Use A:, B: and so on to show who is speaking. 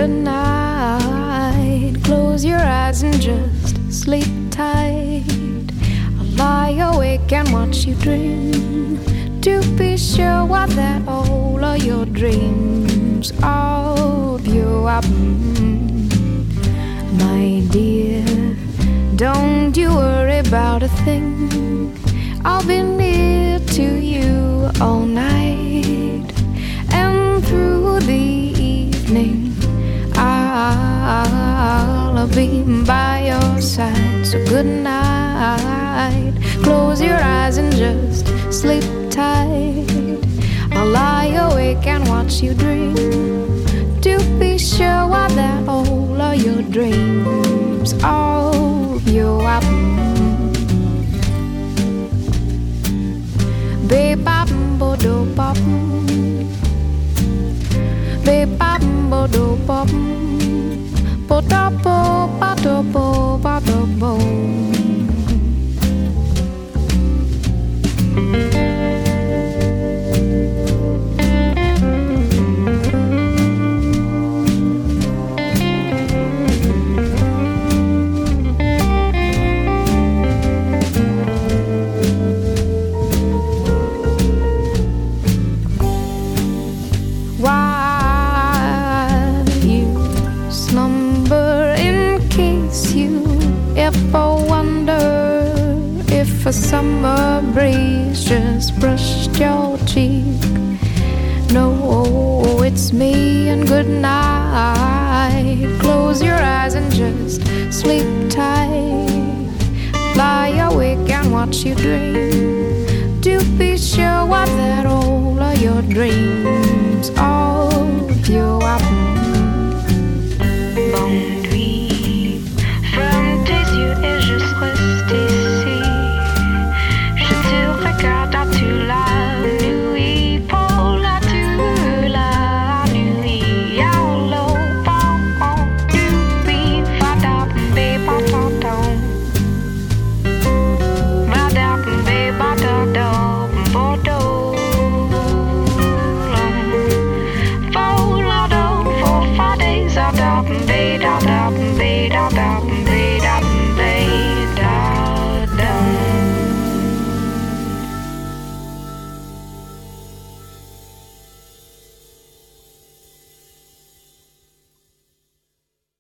A: good night. Close your eyes and just sleep tight. I'll lie awake and watch you dream, to be sure what that all of your dreams of you are. My dear, don't you worry about a thing. I'll be near to you all night, and through the evening I'll be by your side. So good night. Close your eyes and just sleep tight. I'll lie awake and watch you dream, to be sure what that all of your dreams of you are. Be-bop-bo-do-bop, be-bop-bo-do-bop, bo-da-bo-ba-do-bo-ba-do-bo. I wonder if a summer breeze just brushed your cheek. No, it's me, and good night. Close your eyes and just sleep tight. Lie awake and watch you dream, to be sure what that all of your dreams of you